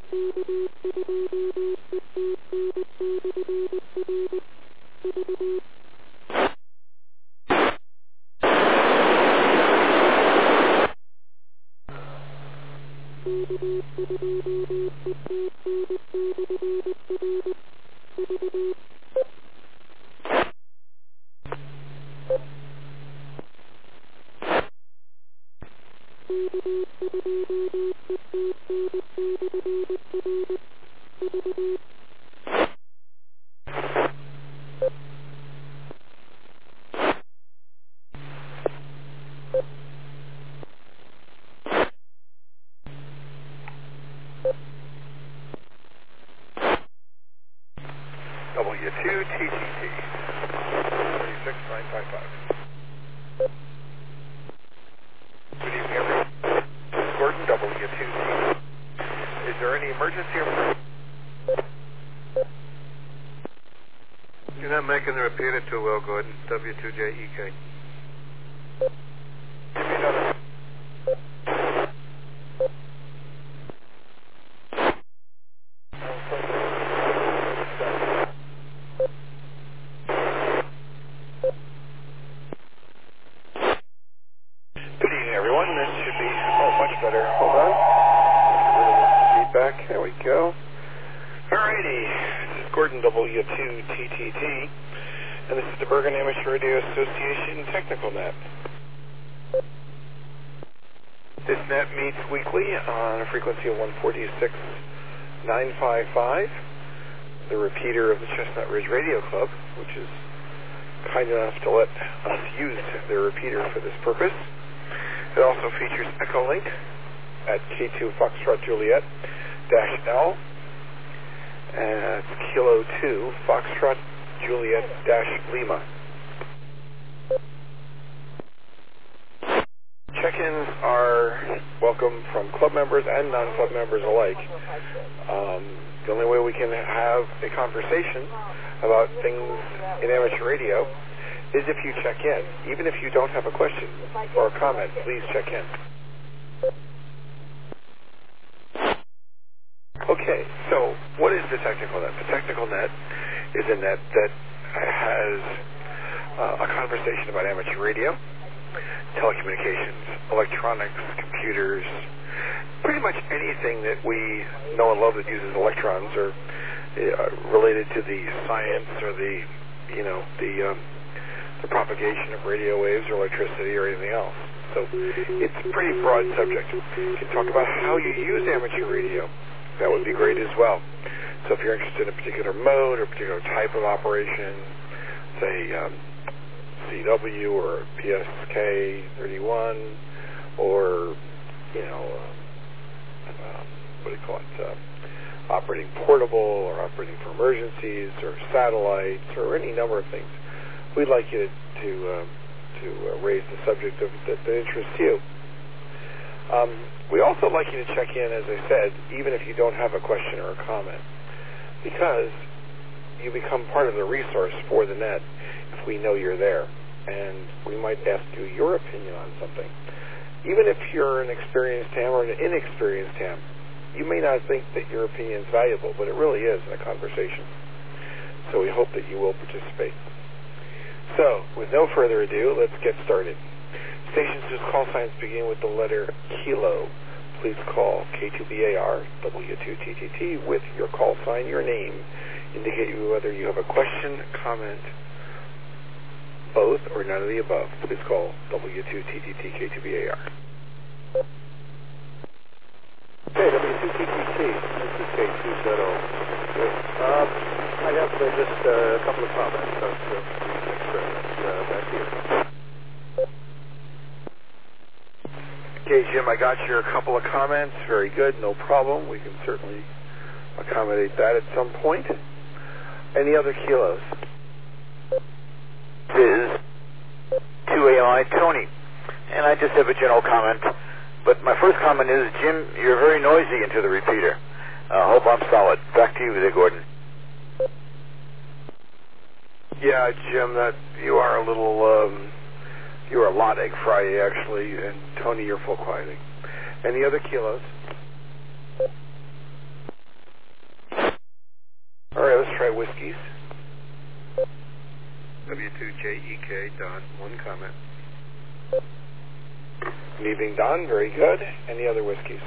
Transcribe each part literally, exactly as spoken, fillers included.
W two T T T, thirty-six nine five five. Good evening, everyone. Gordon, W two T T T. Is there any emergency or... You're not making the repeater too well, Gordon. W two J E K. Give me another... Good evening, everyone. This should be, oh, much better. Hold on. Feedback. There we go. Alrighty. This is Gordon, W two T T T, and this is the Bergen Amateur Radio Association Technical Net. This net meets weekly on a frequency of one forty-six point nine five five, the repeater of the Chestnut Ridge Radio Club, which is kind enough to let us use their repeater for this purpose. It also features Echolink at K two Foxtrot Juliet dash L, and it's Kilo two Foxtrot Juliet dash Lima. Check-ins are welcome from club members and non-club members alike. Um, the only way we can have a conversation about things in amateur radio is if you check in. Even if you don't have a question or a comment, please check in. Okay, so what is the Technical Net? The Technical Net is a net that has uh, a conversation about amateur radio, telecommunications, electronics, computers, pretty much anything that we know and love that uses electrons or uh, related to the science or the, you know, the um, the propagation of radio waves or electricity or anything else. So it's a pretty broad subject. You can talk about how you use amateur radio. That would be great as well. So if you're interested in a particular mode or a particular type of operation, say um, C W or P S K thirty-one, or, you know, uh, uh, what do you call it, uh, operating portable or operating for emergencies or satellites or any number of things, we'd like you to to, uh, to uh, raise the subject of, that, that interests you. Um, we also like you to check in, as I said, even if you don't have a question or a comment, because you become part of the resource for the net if we know you're there, and we might ask you your opinion on something. Even if you're an experienced ham or an inexperienced ham, you may not think that your opinion is valuable, but it really is in a conversation. So we hope that you will participate. So, with no further ado, let's get started. Stations whose call signs begin with the letter Kilo, please call K two B A R W two T T T with your call sign, your name, indicate whether you have a question, comment, both, or none of the above. Please call W two T T T K two B A R. Okay, W two T T T, this is K two Z O. Uh, I have uh, just uh, a couple of comments on the experiment uh, back here. Okay, Jim, I got your couple of comments. Very good, no problem. We can certainly accommodate that at some point. Any other kilos? This is two A I Tony, and I just have a general comment. But my first comment is, Jim, you're very noisy into the repeater. I uh, hope I'm solid. Back to you there, Gordon. Yeah, Jim, that you are a little, um, you are a lot egg fry, actually, and Tony, you're full quieting. Any other kilos? whiskeys? W two J E K, Don, one comment. Good evening, Don. Very good. Any other whiskeys?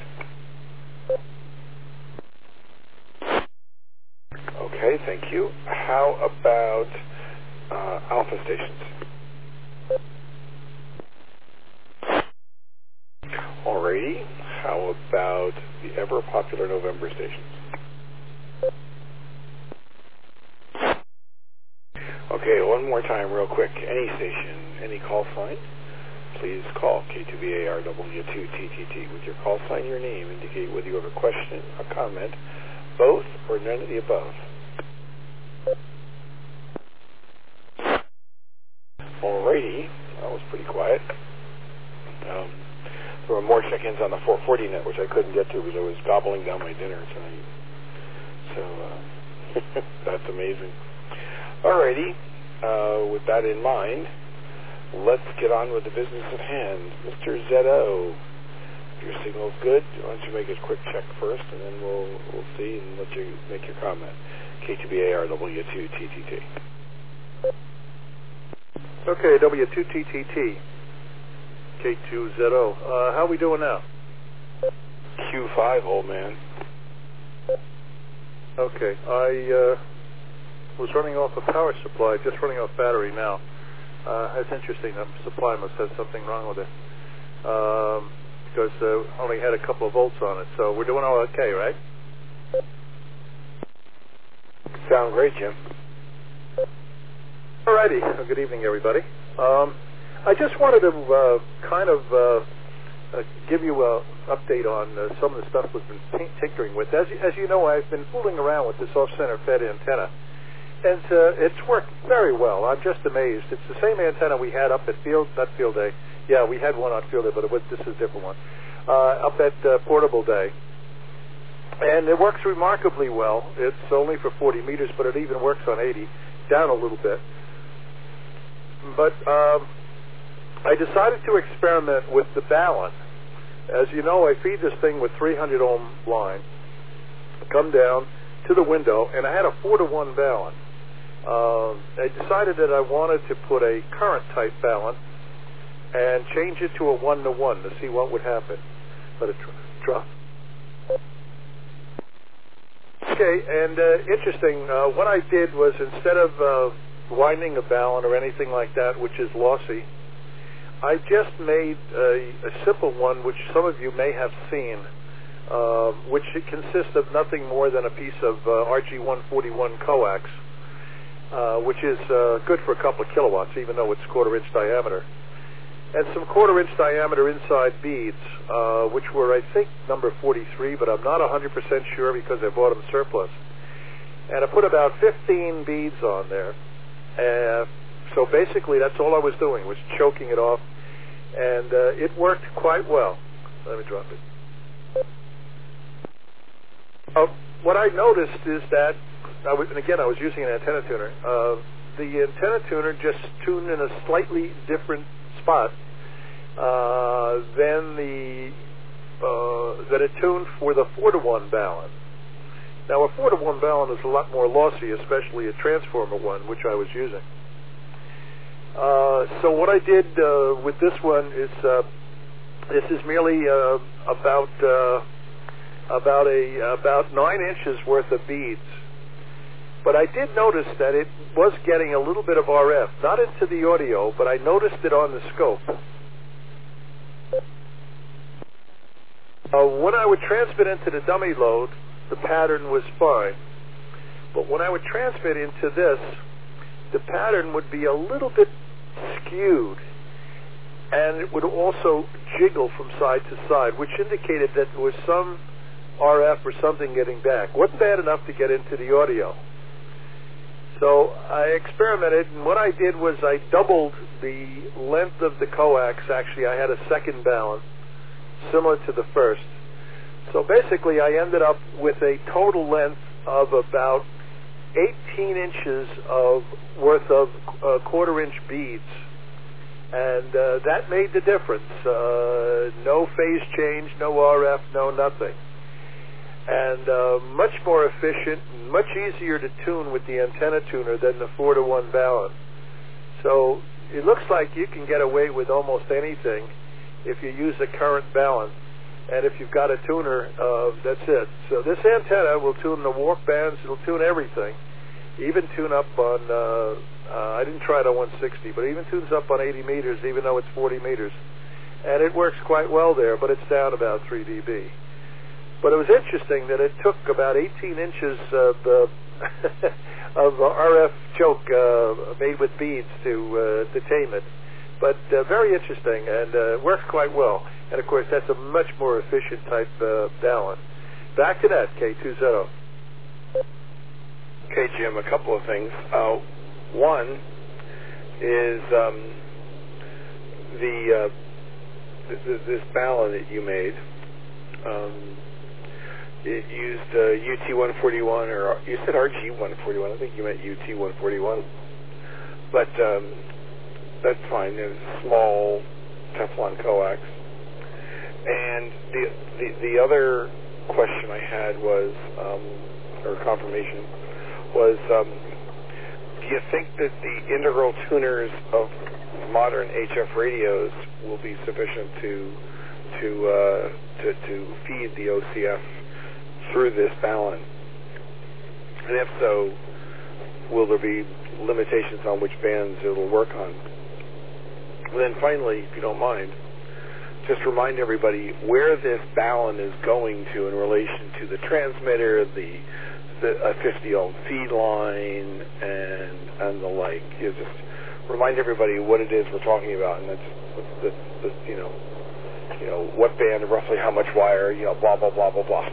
Okay, thank you. How about uh, Alpha stations? Alrighty. How about the ever-popular November stations? Okay, one more time real quick. Any station, any call sign, please call K two B A R W two T T T. With your call sign, your name, indicate whether you have a question, a comment, both, or none of the above. Alrighty, that was pretty quiet. Um, there were more check-ins on the four forty net, which I couldn't get to because I was gobbling down my dinner tonight. So, uh, that's amazing. Alrighty, uh, with that in mind, let's get on with the business at hand. Mister Zeto, if your signal's good, why don't you make a quick check first, and then we'll we'll see and let you make your comment. K two B A R W two T T T. Okay, W two T T T. K two Z O. Uh, how are we doing now? Q five, old man. Okay, I uh, was running off a power supply, just running off battery now. Uh, that's interesting. The supply must have something wrong with it. Um, because uh, only had a couple of volts on it. So we're doing all okay, right? Sound great, Jim. Alrighty. Well, good evening, everybody. Um, I just wanted to uh, kind of uh, uh, give you an update on uh, some of the stuff we've been t- tinkering with. As you, as you know, I've been fooling around with this off-center fed antenna, and uh, it's worked very well. I'm just amazed. It's the same antenna we had up at Field, not Field Day. Yeah, we had one on Field Day, but it was, this is a different one. Uh, up at uh, Portable Day. And it works remarkably well. It's only for forty meters, but it even works on eighty, down a little bit. But um, I decided to experiment with the Balun. As you know, I feed this thing with three hundred ohm line, come down to the window, and I had a four to one Balun. Uh, I decided that I wanted to put a current type Balun and change it to a one to one to see what would happen. Let it drop. Okay, and uh, interesting, uh, what I did was instead of uh, winding a Balun or anything like that, which is lossy, I just made a, a simple one, which some of you may have seen, uh, which it consists of nothing more than a piece of uh, R G one forty-one coax, uh, which is uh, good for a couple of kilowatts, even though it's quarter-inch diameter. And some quarter-inch diameter inside beads, uh, which were, I think, number forty-three, but I'm not one hundred percent sure because I bought them surplus. And I put about fifteen beads on there. Uh, so basically, that's all I was doing, was choking it off. And uh, it worked quite well. Let me drop it. Uh, what I noticed is that, I was, and again, I was using an antenna tuner. Uh, the antenna tuner just tuned in a slightly different spot uh, than the uh, that it tuned for the four to one Balun. Now, a four to one Balun is a lot more lossy, especially a transformer one, which I was using. Uh, so what I did uh, with this one is uh, this is merely uh, about uh, about a about nine inches worth of beads. But I did notice that it was getting a little bit of R F, not into the audio, but I noticed it on the scope. Uh, when I would transmit into the dummy load, the pattern was fine. But when I would transmit into this, the pattern would be a little bit skewed, and it would also jiggle from side to side, which indicated that there was some R F or something getting back. Wasn't bad enough to get into the audio. So I experimented, and what I did was I doubled the length of the coax. Actually, I had a second Balun, similar to the first. So basically, I ended up with a total length of about eighteen inches of worth of uh, quarter-inch beads, and uh, that made the difference. Uh, no phase change, no R F, no nothing. and uh, much more efficient, and much easier to tune with the antenna tuner than the four to one Balun. So it looks like you can get away with almost anything if you use a current Balun. And if you've got a tuner, uh, that's it. So this antenna will tune the walk bands. It'll tune everything. Even tune up on, uh, uh, I didn't try it on one sixty, but even tunes up on eighty meters, even though it's forty meters. And it works quite well there, but it's down about three D B. But it was interesting that it took about eighteen inches of, uh, of R F choke uh, made with beads to, uh, to tame it. But uh, very interesting, and uh, works quite well. And, of course, that's a much more efficient type uh, Balun. Back to that, K two Z zero. Okay, Jim, a couple of things. Uh, one is um, the, uh, th- th- this Balun that you made. Um, it used uh, U T one forty-one, or you said R G one forty-one. I think you meant U T one forty-one. But um, that's fine. There's a small Teflon coax. And the, the the other question I had was, um, or confirmation, was um, do you think that the integral tuners of modern H F radios will be sufficient to to uh, to, to feed the O C F through this Balun? And if so, will there be limitations on which bands it'll work on? And then finally, if you don't mind, just remind everybody where this Balun is going to in relation to the transmitter, the, the a fifty ohm feed line, and and the like. You just remind everybody what it is we're talking about, and that's the, the, the you know you know what band, roughly how much wire, you know, blah blah blah blah blah.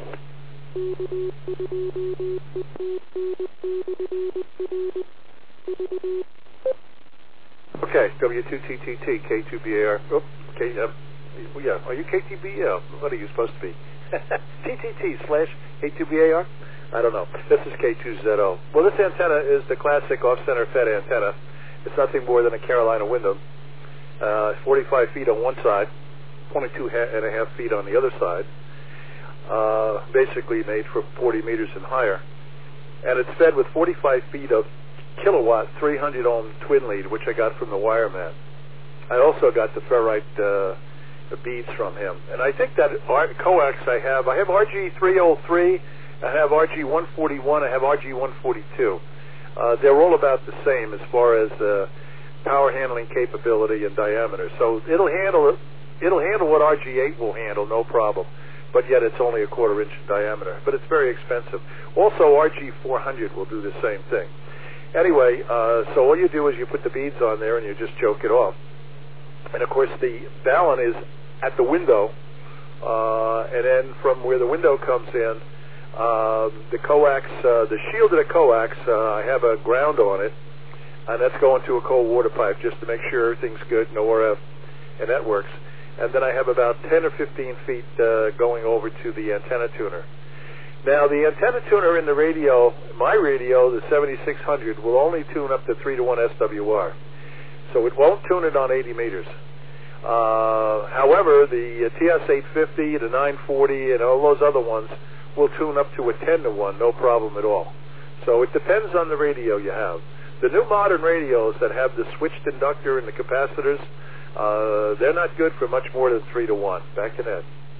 Okay, W two T T T, K two B A R. Oh, K, uh, yeah, are you K T B? Yeah, what are you supposed to be? T T T slash K two B A R? I don't know. This is K two Z zero. Well, this antenna is the classic off-center fed antenna. It's nothing more than a Carolina window. Uh, forty-five feet on one side, twenty-two and a half feet on the other side. Uh, basically made for forty meters and higher. And it's fed with forty-five feet of kilowatt three hundred ohm twin lead, which I got from the wireman. I also got the ferrite uh, the beads from him. And I think that R- coax I have, I have R G three oh three, I have R G one forty-one, I have R G one forty-two. Uh, they're all about the same as far as uh, power handling capability and diameter. So it'll handle it. It'll handle what R G eight will handle, no problem. But yet it's only a quarter inch in diameter. But it's very expensive. Also, R G four hundred will do the same thing. Anyway, uh, so all you do is you put the beads on there and you just choke it off. And of course the Balun is at the window, uh, and then from where the window comes in, uh, the coax, uh, the shield of the coax, uh, I have a ground on it, and that's going to a cold water pipe just to make sure everything's good, no R F, and that works. And then I have about ten or fifteen feet uh, going over to the antenna tuner. Now, the antenna tuner in the radio, my radio, the seventy-six hundred, will only tune up to three to one S W R. So it won't tune it on eighty meters. Uh, however, the T S eight fifty, the nine forty, and all those other ones will tune up to a ten to one, no problem at all. So it depends on the radio you have. The new modern radios that have the switched inductor and the capacitors, uh, they're not good for much more than three to one. Back to Ned.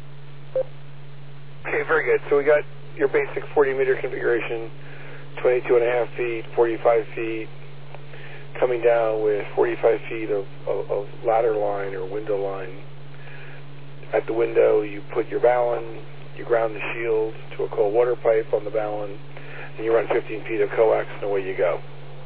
Okay, very good. So we got your basic forty meter configuration, twenty-two and a half feet, forty-five feet, coming down with forty-five feet of, of, of ladder line or window line. At the window, you put your Balun, you ground the shield to a cold water pipe on the Balun, and you run fifteen feet of coax, and away you go.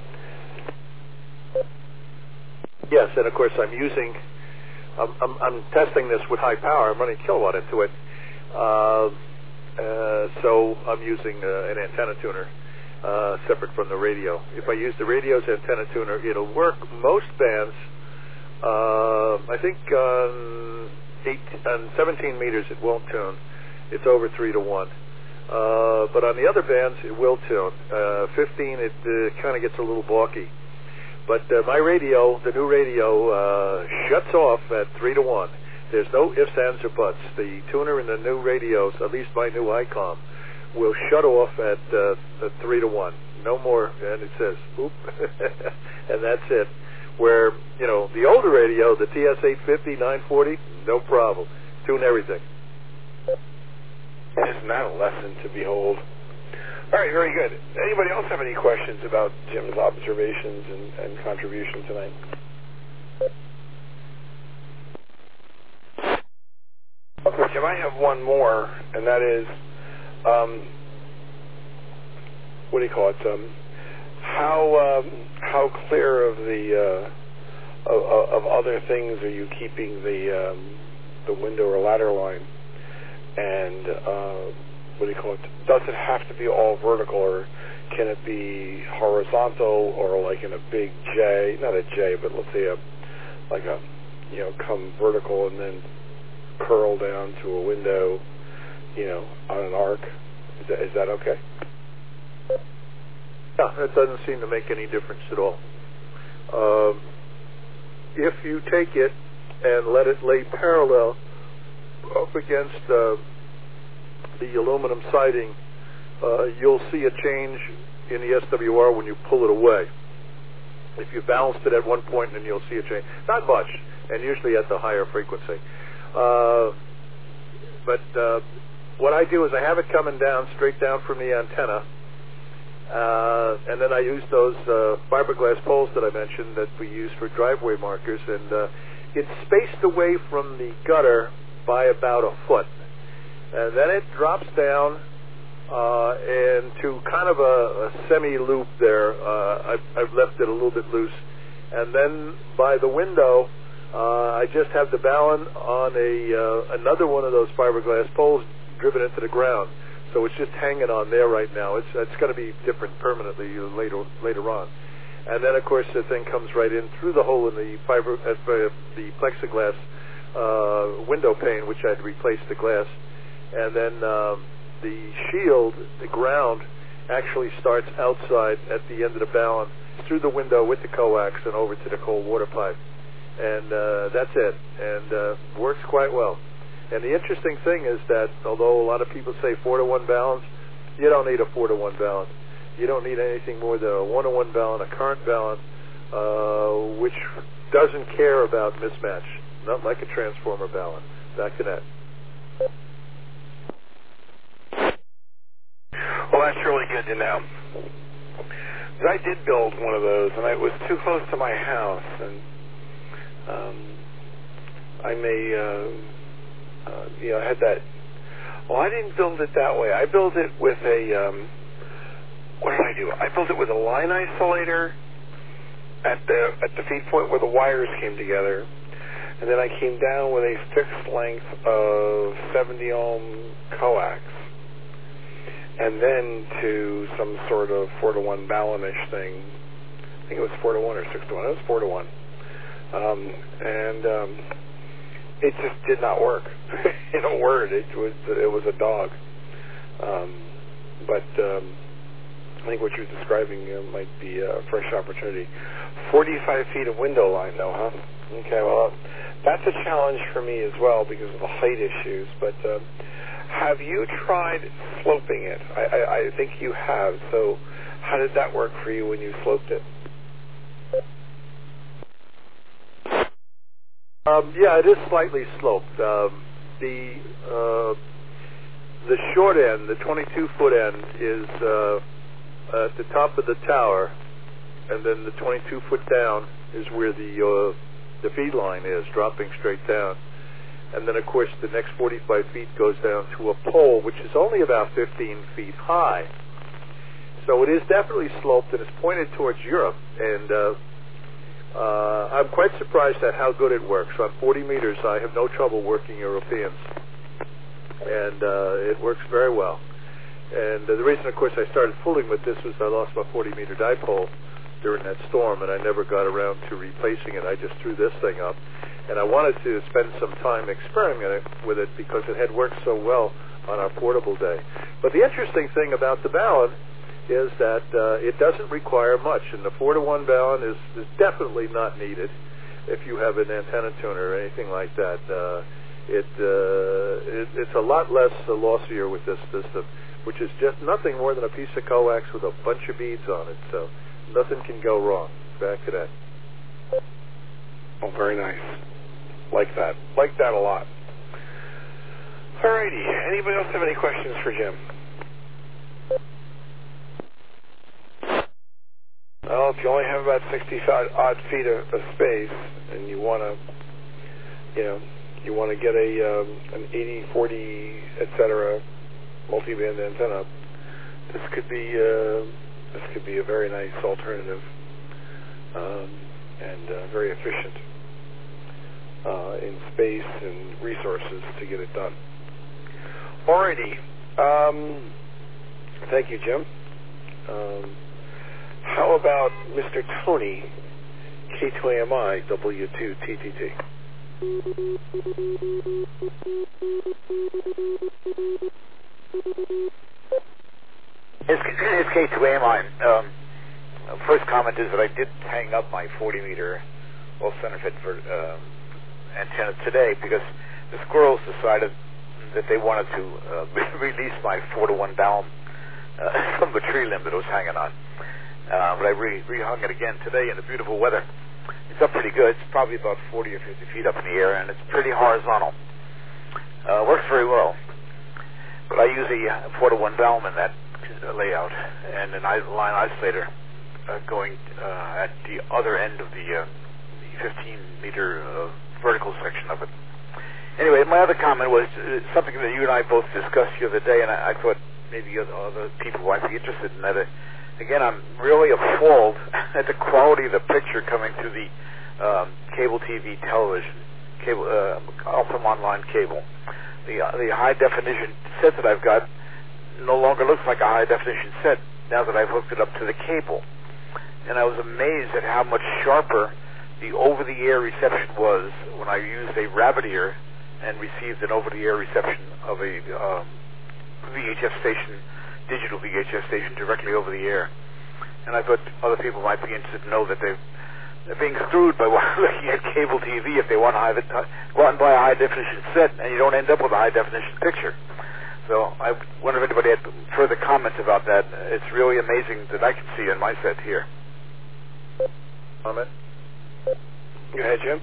Yes, and of course I'm using, I'm, I'm, I'm testing this with high power. I'm running kilowatt into it. Uh, Uh, so I'm using uh, an antenna tuner uh, separate from the radio. If I use the radio's antenna tuner, it'll work most bands. Uh, I think on, eight, on seventeen meters it won't tune. It's over three to one. Uh, but on the other bands it will tune. Uh, fifteen it uh, kind of gets a little balky. But uh, my radio, the new radio, uh, shuts off at three to one. There's no ifs, ands, or buts. The tuner in the new radios, at least my new ICOM, will shut off at, uh, at three to one. No more, and it says, oop, and that's it. Where, you know, the older radio, the T S eight fifty, nine forty, no problem. Tune everything. Isn't that a lesson to behold? All right, very good. Anybody else have any questions about Jim's observations and, and contribution tonight? Okay, Jim, I have one more, and that is, um, what do you call it? Um, how um, how clear of the uh, of, of other things are you keeping the um, the window or ladder line? And uh, what do you call it? Does it have to be all vertical, or can it be horizontal, or like in a big J? Not a J, but let's say a like a you know come vertical and then curl down to a window, you know, on an arc. Is that, is that okay? Yeah, that doesn't seem to make any difference at all. Um, if you take it and let it lay parallel up against uh, the aluminum siding, uh, you'll see a change in the S W R when you pull it away. If you balanced it at one point, then you'll see a change. Not much, and usually at the higher frequency. Uh, but uh, what I do is I have it coming down, straight down from the antenna, uh, and then I use those uh, fiberglass poles that I mentioned that we use for driveway markers, and uh, it's spaced away from the gutter by about a foot. And then it drops down uh, into kind of a, a semi-loop there. Uh, I've, I've left it a little bit loose. And then by the window, uh, I just have the ballon on a uh, another one of those fiberglass poles driven into the ground. So it's just hanging on there right now. It's it's going to be different permanently later later on. And then, of course, the thing comes right in through the hole in the fiber, uh, the plexiglass uh, window pane, which I'd replaced the glass. And then um, the shield, the ground, actually starts outside at the end of the ballon through the window with the coax and over to the cold water pipe. And uh, that's it. And uh, works quite well. And the interesting thing is that although a lot of people say four to one balance, you don't need a four to one balance. You don't need anything more than a one to one balance, a current balance, uh, which doesn't care about mismatch, not like a transformer balance. Back to that. Well, that's really good to know. I did build one of those, and it was too close to my house, and um, I may, uh, uh, you know, I had that. Well, I didn't build it that way. I built it with a. Um, what did I do? I built it with a line isolator at the at the feed point where the wires came together, and then I came down with a fixed length of seventy ohm coax. And then to some sort of four to one ballonish thing. I think it was four to one or six to one. It was four to one, um, and um, it just did not work. In a word, it was it was a dog. Um, but um, I think what you're describing uh, might be a fresh opportunity. Forty-five feet of window line, though, huh? Okay, well, that's a challenge for me as well because of the height issues. But uh, have you tried sloping it? I, I, I think you have. So how did that work for you when you sloped it? Um, yeah, it is slightly sloped. Um, the uh, the short end, the twenty-two foot end, is uh, at the top of the tower, and then the twenty-two foot down is where the uh, the feed line is, dropping straight down. And then, of course, the next forty-five feet goes down to a pole, which is only about fifteen feet high. So it is definitely sloped, and it's pointed towards Europe. And uh, uh, I'm quite surprised at how good it works. On forty meters, I have no trouble working Europeans. And uh, it works very well. And uh, the reason, of course, I started fooling with this was I lost my forty meter dipole during that storm, and I never got around to replacing it. I just threw this thing up. And I wanted to spend some time experimenting with it because it had worked so well on our portable day. But the interesting thing about the ballon is that uh, it doesn't require much, and the four to one ballon is, is definitely not needed if you have an antenna tuner or anything like that. Uh, it, uh, it it's a lot less uh, lossier with this system. which is just nothing more than a piece of coax with a bunch of beads on it. So nothing can go wrong. Back to that. Oh, very nice. Like that. Like that a lot. All righty. Anybody else have any questions for Jim? Well, if you only have about sixty odd feet of, of space, and you want to, you know, you want to get a um, an eighty forty, et cetera, multi-band antenna, this could be uh, this could be a very nice alternative um, and uh, very efficient uh, in space and resources to get it done. Alrighty. Um, thank you, Jim. Um, how about Mister Tony, K two A M I, W two T T T? It's, it's K two A M I. Um, first comment is that I did hang up my forty meter off center fit for uh, antenna today because the squirrels decided that they wanted to uh, release my four to one down uh, from the tree limb that it was hanging on. Uh, but I re- rehung it again today in the beautiful weather. It's up pretty good. It's probably about forty or fifty feet up in the air, and it's pretty horizontal. Uh, works very well. But I use a four to one valve in that uh, layout, and an i- line isolator uh, going uh, at the other end of the, uh, the fifteen meter uh, vertical section of it. Anyway, my other comment was uh, something that you and I both discussed the other day, and I, I thought maybe other, other people might be interested in that. Uh, again, I'm really appalled at the quality of the picture coming through the um, cable T V television, cable, uh, Optimum Online cable. The, uh, the high definition set that I've got no longer looks like a high definition set now that I've hooked it up to the cable. And I was amazed at how much sharper the over-the-air reception was when I used a rabbit ear and received an over-the-air reception of a um, V H F station, digital V H F station directly over the air. And I thought other people might be interested to know that they've, they're being screwed by looking at cable T V if they want to high, go out and buy a high-definition set, and you don't end up with a high-definition picture. So I wonder if anybody had further comments about that. It's really amazing that I can see in my set here. Comment? Go ahead, Jim.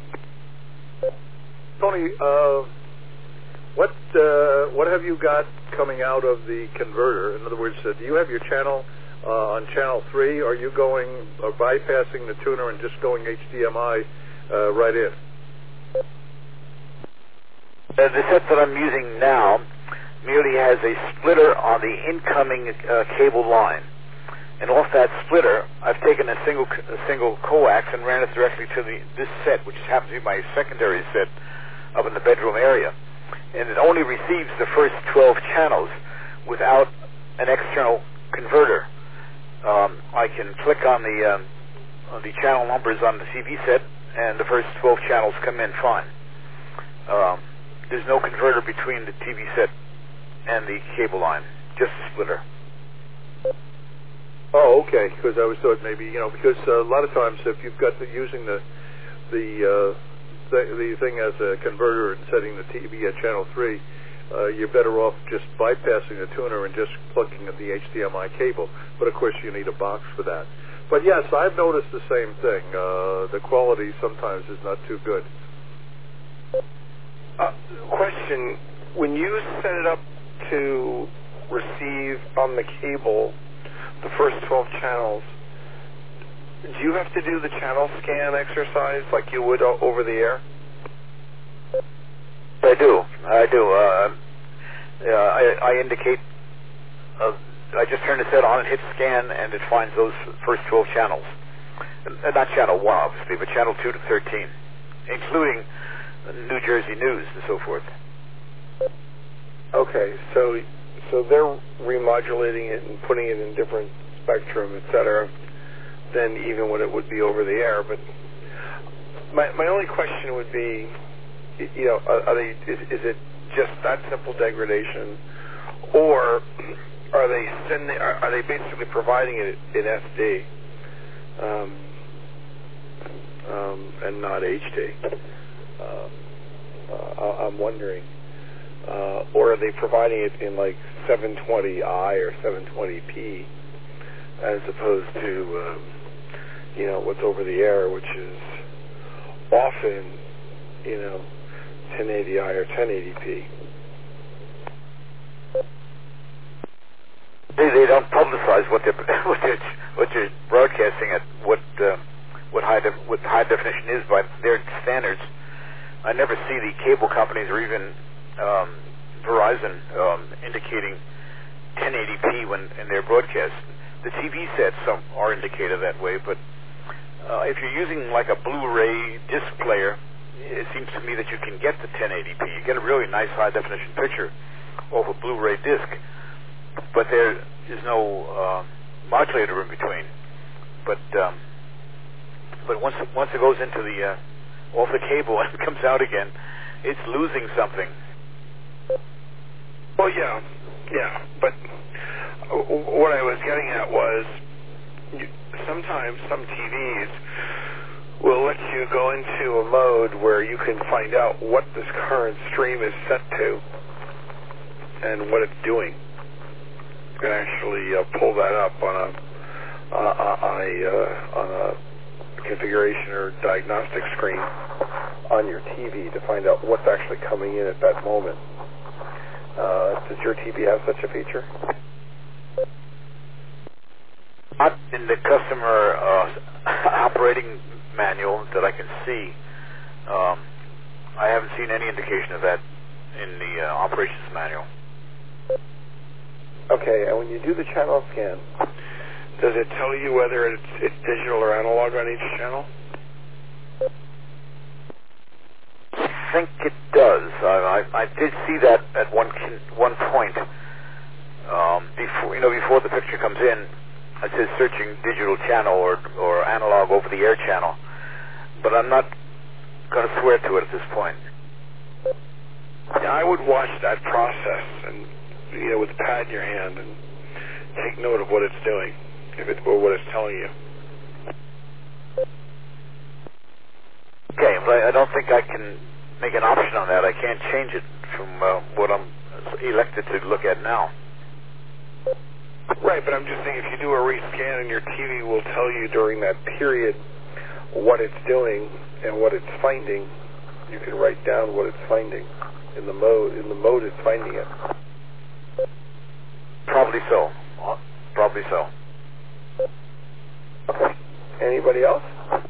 Tony, uh, what uh, what have you got coming out of the converter? In other words, uh, do you have your channel uh, on channel three? Or are you going uh, bypassing the tuner and just going H D M I uh, right in? Uh, the set that I'm using now merely has a splitter on the incoming uh, cable line. And off that splitter, I've taken a single a single coax and ran it directly to the this set, which happens to be my secondary set up in the bedroom area. And it only receives the first twelve channels without an external converter. Um, I can click on the um, on the channel numbers on the T V set, and the first twelve channels come in fine. Um, there's no converter between the T V set and the cable line, just a splitter. Oh, okay. Because I was thought maybe you know because uh, a lot of times if you've got the, using the the uh, the, the thing as a converter and setting the T V at channel three, uh, you're better off just bypassing the tuner and just plugging in the H D M I cable. But of course, you need a box for that. But yes, I've noticed the same thing. Uh, the quality sometimes is not too good. Uh, question: when you set it up to receive on the cable the first twelve channels, do you have to do the channel scan exercise like you would o- over the air? I do. I do. Uh, uh, I, I indicate, uh, I just turn the set on and hit scan, and it finds those first twelve channels. Uh, not channel one, obviously, but channel two to thirteen, including New Jersey News and so forth. Okay, so so they're remodulating it and putting it in different spectrum, et cetera, than even what it would be over the air. But my my only question would be, you know, are, are they is, is it just that simple degradation, or are they sending are, are they basically providing it in S D um, um, and not H D? Um, uh, I'm wondering. Uh, or are they providing it in like seven twenty i or seven twenty p as opposed to, um, you know, what's over the air, which is often, you know, ten eighty i or ten eighty p. They, they don't publicize what they're what they're what you're broadcasting at what uh, what high def, what high definition is by their standards. I never see the cable companies or even um, Verizon um, indicating ten eighty p when in their broadcast. The T V sets some are indicated that way, but uh, if you're using like a Blu-ray disc player, it seems to me that you can get the ten eighty p. You get a really nice high definition picture off a Blu-ray disc, but there is no uh, modulator in between. But um, but once once it goes into the uh, off the cable and comes out again, it's losing something. Well, yeah, yeah, but what I was getting at was you, sometimes some T Vs will let you go into a mode where you can find out what this current stream is set to and what it's doing. You can actually uh, pull that up on a uh, on a uh, on a configuration or diagnostic screen on your T V to find out what's actually coming in at that moment. Uh, does your T V have such a feature? Not in the customer uh, operating manual that I can see. Um, I haven't seen any indication of that in the uh, operations manual. Okay, and when you do the channel scan, does it tell you whether it's, it's digital or analog on each channel? I think it does. I, I, I did see that at one one point. Um, before you know, before the picture comes in, it says searching digital channel or or analog over the air channel, but I'm not going to swear to it at this point. Yeah, I would watch that process and, you know, with the pad in your hand and take note of what it's doing, if it or what it's telling you. Okay, but I, I don't think I can make an option on that. I can't change it from uh, what I'm elected to look at now. Right, but I'm just saying if you do a rescan and your T V will tell you during that period what it's doing and what it's finding, you can write down what it's finding in the mode in the mode it's finding it. Probably so. Probably so. Okay. Anybody else?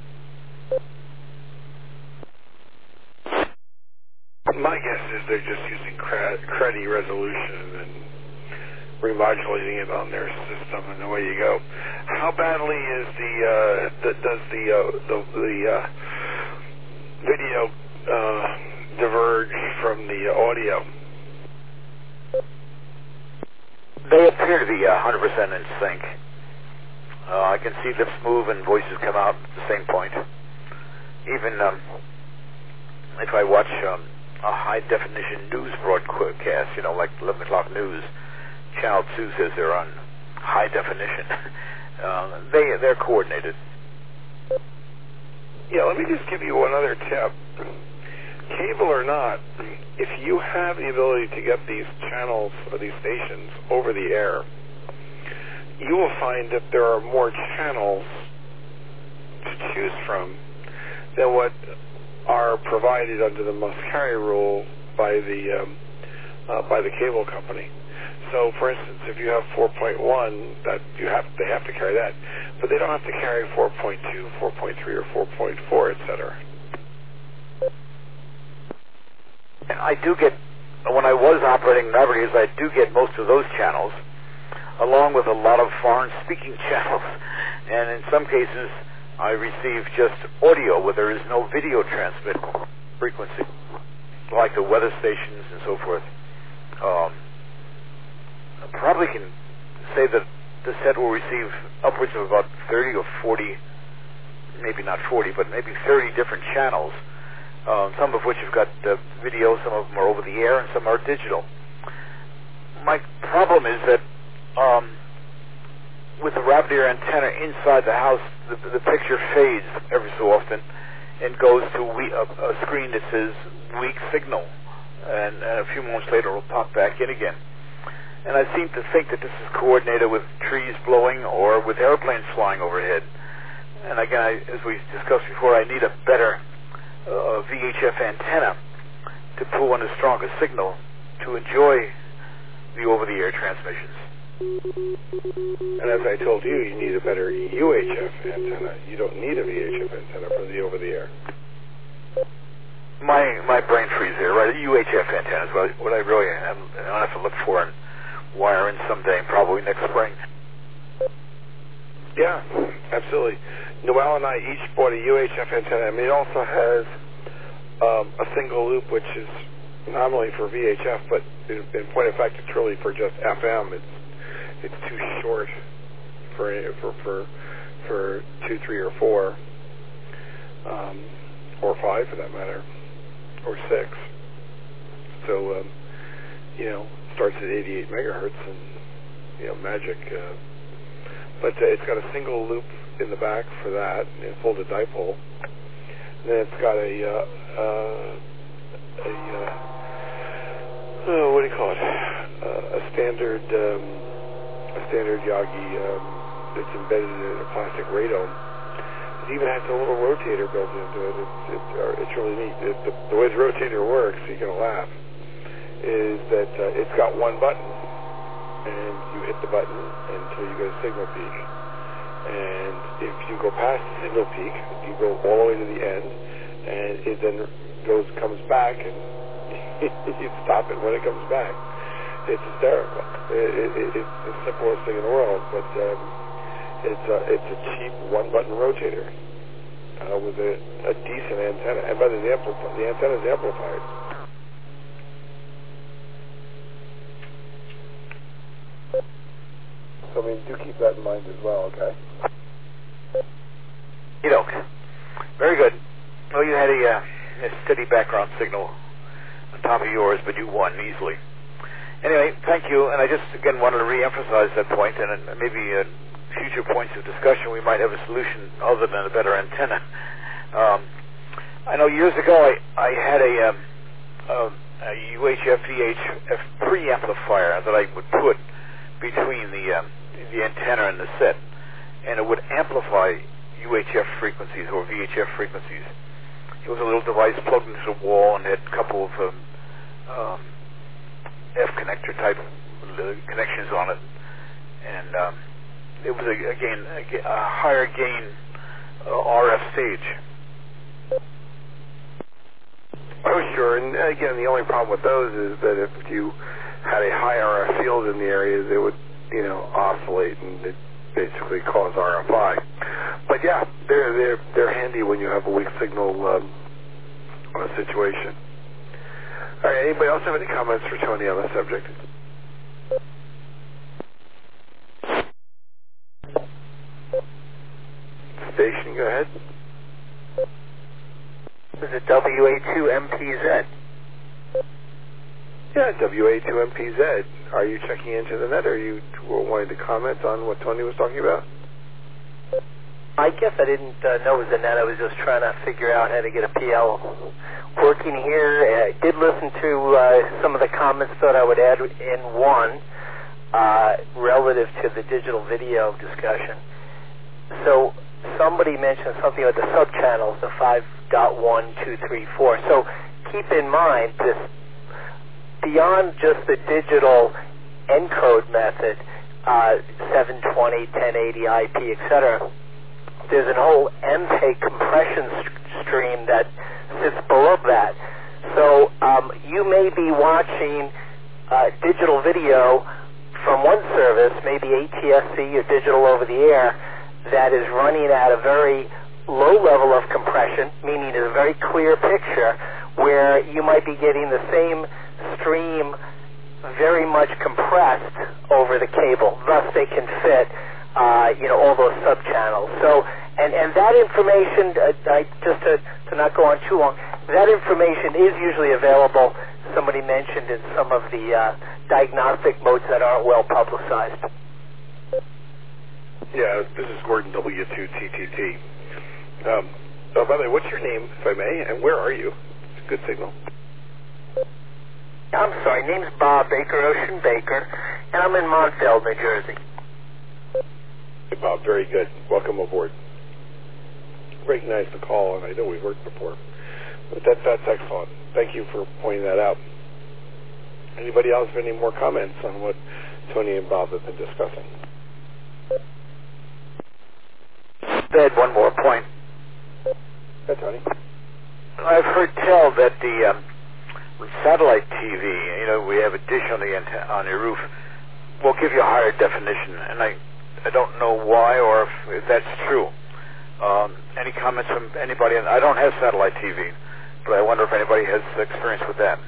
My guess is they're just using Credi resolution and remodulating it on their system, and away you go. How badly is the, uh, the does the uh, the, the uh, video uh, diverge from the audio? They appear to be uh, one hundred percent in sync. Uh, I can see lips move and voices come out at the same point. Even um, if I watch um, a high-definition news broadcast, you know, like eleven o'clock news, Channel two says they're on high definition. uh, they, they're coordinated. Yeah, let me just give you one other tip. Cable or not, if you have the ability to get these channels or these stations over the air, you will find that there are more channels to choose from than what are provided under the must-carry rule by the um, uh, by the cable company. So, for instance, if you have four point one, that you have they have to carry that, but they don't have to carry four point two, four point three, or four point four, et cetera. I do get, when I was operating navigators, I do get most of those channels, along with a lot of foreign-speaking channels, and in some cases, I receive just audio where there is no video transmit frequency, like the weather stations and so forth. Um, I probably can say that the set will receive upwards of about thirty or forty, maybe not forty, but maybe thirty different channels, uh, some of which have got uh, video, some of them are over the air, and some are digital. My problem is that um, with the rabbit ear antenna inside the house, the, the picture fades every so often and goes to we, a, a screen that says weak signal, and, and a few moments later it will pop back in again. and I seem to think that this is coordinated with trees blowing or with airplanes flying overhead. And again, I, as we discussed before, I need a better uh, V H F antenna to pull in a stronger signal to enjoy the over-the-air transmissions. And as I told you, you need a better U H F antenna. You don't need a V H F antenna for the over-the-air. My my brain freeze there, right? A U H F antenna is what, what I really am. I'll have to look for and wire in someday, probably next spring. Yeah, absolutely. Noel and I each bought a U H F antenna. I mean, it also has um, a single loop, which is nominally for V H F, but in, in point of fact, it's really for just F M. It's it's too short for for for for two, three, or four, um, or five for that matter, or six. So um, you know, starts at eighty-eight megahertz and you know, magic. Uh, but uh, it's got a single loop in the back for that, and folded dipole. And then it's got a uh, uh, a uh, oh, what do you call it? Uh, a standard um, a standard Yagi um, that's embedded in a plastic radome. It even has a little rotator built into it. It's it's, uh, it's really neat. It, the, the way the rotator works, you're gonna laugh, is that uh, it's got one button, and you hit the button until you get a signal peak. And if you go past the signal peak, you go all the way to the end, and it then goes, comes back, and you stop it when it comes back. It's hysterical. It, it, it, it's the simplest thing in the world, but um, it's a, it's a cheap one-button rotator uh, with a, a decent antenna. And by the way, the, ampli- the antenna is amplified. So, I mean, do keep that in mind as well, okay? You know, very good. Well, you had a, uh, a steady background signal on top of yours, but you won easily. Anyway, thank you, and I just, again, wanted to re-emphasize that point, and uh, maybe uh, future points of discussion we might have a solution other than a better antenna. Um, I know years ago I, I had a, um, uh, a U H F V H F preamplifier that I would put between the, um, the antenna and the set, and it would amplify U H F frequencies or V H F frequencies. It was a little device plugged into the wall and had a couple of um, um, F connector type connections on it, and um, it was a, again a, a higher gain uh, R F stage. Oh, sure. And again, the only problem with those is that if you had a high R F field in the areas, it would, you know, oscillate and it basically cause R F I. But yeah, they're they're they're handy when you have a weak signal um, on a situation. All right. Anybody else have any comments for Tony on the subject? Station, go ahead. Is it W A two M P Z? Yeah, W A two M P Z. Are you checking into the net, or are you wanting to comment on what Tony was talking about? I guess I didn't uh, know it was the net. I was just trying to figure out how to get a P L working here. I did listen to uh, some of the comments that I would add in one uh, relative to the digital video discussion. So somebody mentioned something about the sub-channels, the five point one, two, three, four. So keep in mind this, beyond just the digital encode method, uh, seven twenty, ten eighty I P, et cetera, there's a whole M P E G compression st- stream that sits below that. So um, you may be watching uh, digital video from one service, maybe A T S C or digital over the air, that is running at a very low level of compression, meaning it's a very clear picture, where you might be getting the same stream very much compressed over the cable. Thus, they can fit, uh, you know, all those sub-channels. So, and, and that information, uh, I, just to, to not go on too long, that information is usually available, somebody mentioned, in some of the uh, diagnostic modes that aren't well publicized. Yeah, this is Gordon W two T T T. Um, oh, by the way, what's your name, if I may, and where are you? It's a good signal. I'm sorry, name's Bob Baker, Ocean Baker, and I'm in Montville, New Jersey. Hey, Bob, very good. Welcome aboard. Recognize the call, and I know we've worked before. But that, that's excellent. Thank you for pointing that out. Anybody else have any more comments on what Tony and Bob have been discussing? I had one more point. Yeah, Tony. I've heard tell that the um, with satellite T V, you know, we have a dish on the ante- on your roof, will give you a higher definition, and I I don't know why or if, if that's true. Um, any comments from anybody? I don't have satellite T V, but I wonder if anybody has experience with that.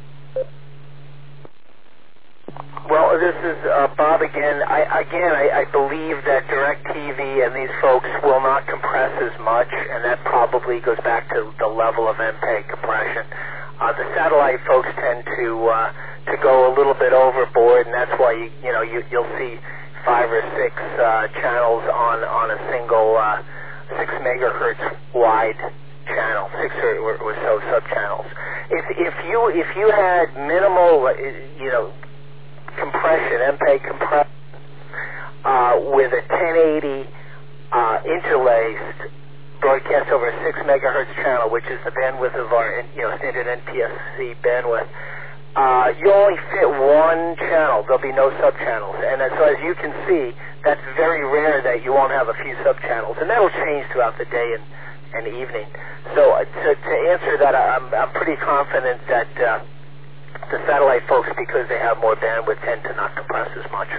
Well, this is uh, Bob again. I, again, I, I believe that DirecTV and these folks will not compress as much, and that probably goes back to the level of M P E G compression. Uh, the satellite folks tend to uh, to go a little bit overboard, and that's why you you know you, you'll see five or six uh, channels on on a single uh, six megahertz wide channel, six or, or so sub channels. If if you if you had minimal, you know. compression, M P E G compression, uh, with a ten eighty uh, interlaced broadcast over a six megahertz channel, which is the bandwidth of our, you know, standard N T S C bandwidth. Uh, you only fit one channel. There'll be no sub-channels. And so as you can see, that's very rare that you won't have a few sub-channels. And that'll change throughout the day and, and evening. So uh, to, to answer that, I'm, I'm pretty confident that uh, the satellite folks, because they have more bandwidth, tend to not compress as much.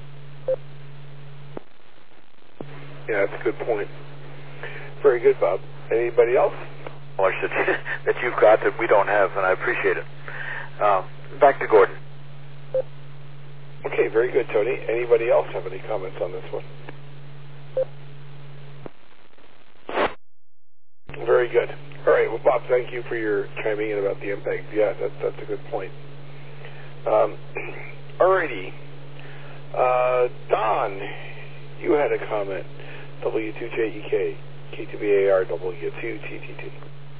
Yeah, that's a good point. Very good, Bob. Anybody else? Knowledge that, that you've got that we don't have, and I appreciate it. Um, back to Gordon. Okay, very good, Tony. Anybody else have any comments on this one? Very good. All right, well, Bob, thank you for your chiming in about the M P E G. Yeah, that, that's a good point. Um, all righty. Uh, Don, you had a comment. W two J E K, K two B A R, W two T T T.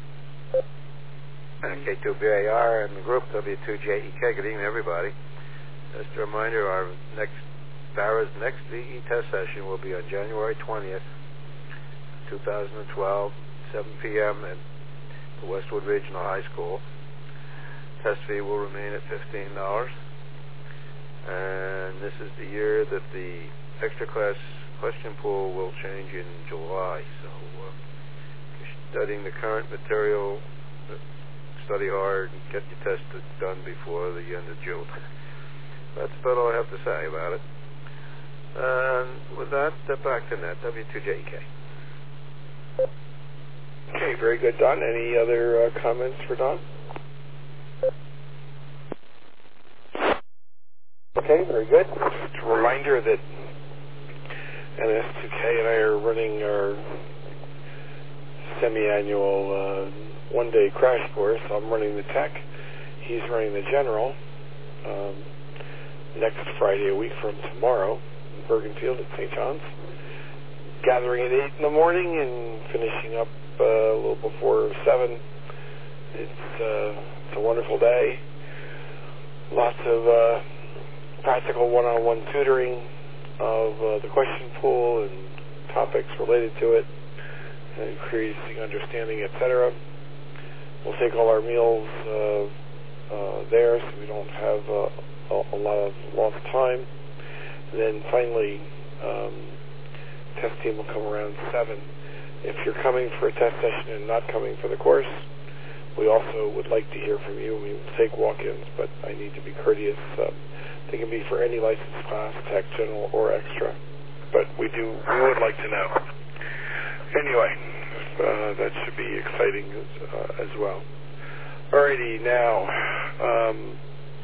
K two B A R and the group W two J E K. Good evening, everybody. Just a reminder, our next Barra's next V E test session will be on January twentieth, twenty twelve, seven p.m. at the Westwood Regional High School. Test fee will remain at fifteen dollars. And this is the year that the extra class question pool will change in July. So uh, if you're studying the current material, study hard and get your test done before the end of June. That's about all I have to say about it. And with that, back to net, W two J E K. Okay, very good, Don. Any other uh, comments for Don? Okay, very good. Just a reminder that N S two K and I are running our semi-annual uh, one-day crash course. I'm running the tech. He's running the general. Um, next Friday, a week from tomorrow, in Bergenfield at Saint John's. Gathering at eight in the morning and finishing up uh, a little before seven. It's, uh, it's a wonderful day. Lots of uh, practical one-on-one tutoring of uh, the question pool and topics related to it, and increasing understanding, et cetera. We'll take all our meals uh, uh, there, so we don't have uh, a, a lot of lost time. And then finally, um, test team will come around seven. If you're coming for a test session and not coming for the course, we also would like to hear from you. We will take walk-ins, but I need to be courteous. Uh, they can be for any licensed class, tech, general, or extra. But we do, we would like to know. Anyway, uh, that should be exciting as, uh, as well. Alrighty, now, um,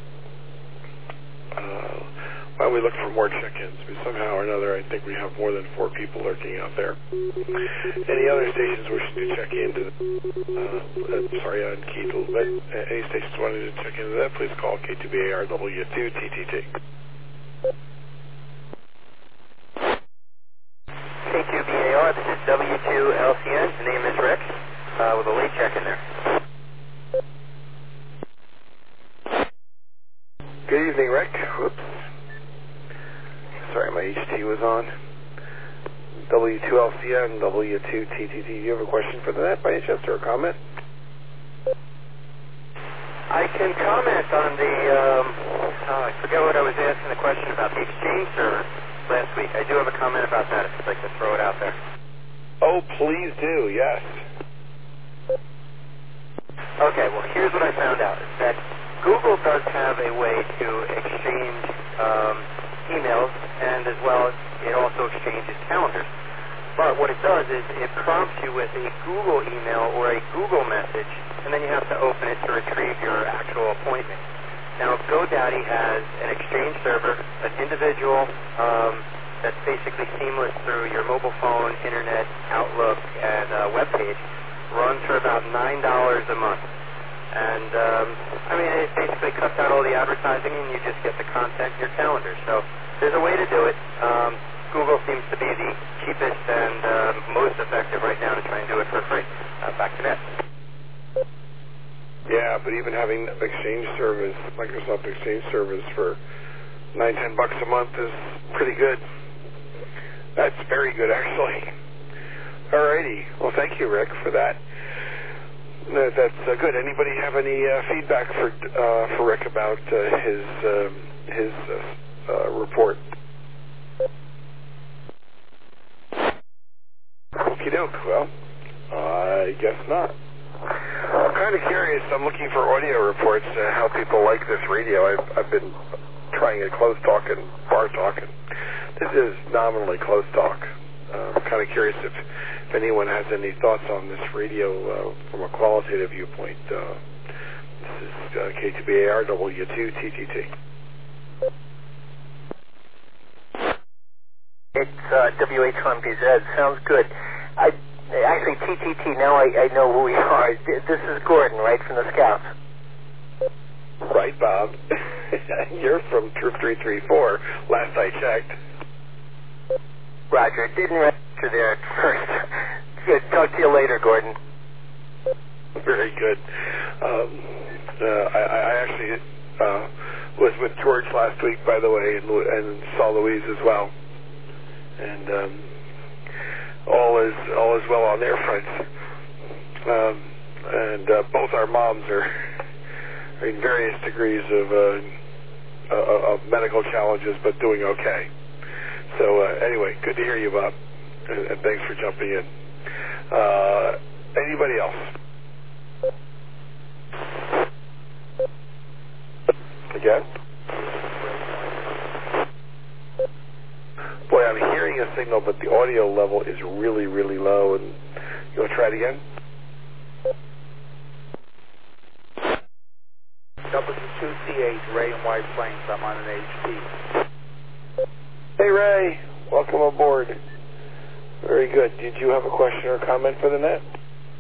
uh, why don't we look for more check-ins? Because somehow or another, I think we have more than four people lurking out there. Any other stations wishing to check into, uh, uh, sorry, on key a little bit. Uh, any stations wanting to check into that, please call K two B A R W two T T T. K two B A R, this is W two L C N. The name is Rick, uh, with a late check in there. Good evening, Rick. Whoops. sorry, my H T was on. W two L C N, W two T T T. Do you have a question for the net by any chance or a comment? I can comment on the, um, oh, I forget what I was asking the question about, the Exchange server last week. I do have a comment about that if you'd like to throw it out there. Oh, please do, yes. Okay, well, here's what I found out, is that Google does have a way to exchange um, emails, and as well, it also exchanges calendars. But what it does is it prompts you with a Google email or a Google message, and then you have to open it to retrieve your actual appointment. Now, GoDaddy has an Exchange server, an individual um, that's basically seamless through your mobile phone, internet, Outlook, and uh, web page, runs for about nine dollars a month. And, um, I mean, it basically cuts out all the advertising, and you just get the content in your calendar. So there's a way to do it. Um, Google seems to be the cheapest and uh, most effective right now to try and do it for free. Uh, back to that. Yeah, but even having Exchange service, Microsoft Exchange service for nine, ten bucks a month is pretty good. That's very good, actually. Alrighty. Well, thank you, Rick, for that. No, that's uh, good. Anybody have any uh, feedback for uh, for Rick about uh, his um, his uh, uh, report? Okie doke. Well, I guess not. I'm kind of curious. I'm looking for audio reports uh, how people like this radio. I've, I've been trying it close talk and bar talk, and this is nominally close talk. Uh, I'm kind of curious if, if anyone has any thoughts on this radio uh, from a qualitative viewpoint. Uh, this is uh, K two B A R W two T T T. It's uh, W H one B Z. Sounds good. I actually T T T. Now I, I know who we are. This is Gordon, right, from the Scouts. Right, Bob. You're from Troop three three four. Last I checked. Roger. Didn't register there at first. Good. Talk to you later, Gordon. Very good. Um, uh, I, I actually uh, was with George last week, by the way, and, and saw Louise as well. And um, all is all is well on their fronts. Um, and uh, both our moms are, are in various degrees of uh, uh, of medical challenges, but doing okay. So uh, anyway, good to hear you, Bob, and, and thanks for jumping in. Uh, anybody else? Again? Boy, I'm hearing a signal, but the audio level is really, really low. And you want to try it again? W two C eight, Ray in White Plains. I'm on an H T. Hey, Ray. Welcome aboard. Very good. Did you have a question or comment for the net?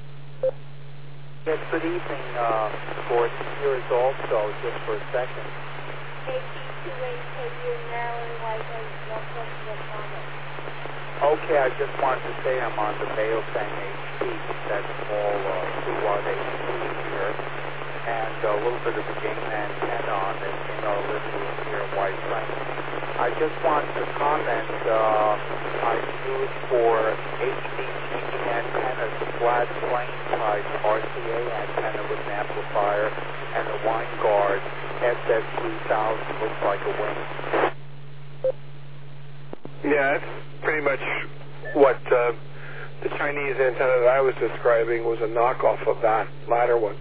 Yes, good evening, uh, Gordon. Here is also, just for a second. K T two eight K U, Maryland, White Plains, no question or comment. Okay, I just wanted to say I'm on the Baofeng H T. That's small uh, two-watt H T here. And a little bit of a game antenna on it in our living room here in White Plains. I just wanted to comment, uh, I use for H D T V antennas a flat plane type R C A antenna with an amplifier and a Winegard S S three thousand, looks like a wing. Yeah, it's pretty much what uh, the Chinese antenna that I was describing was a knockoff of that latter one.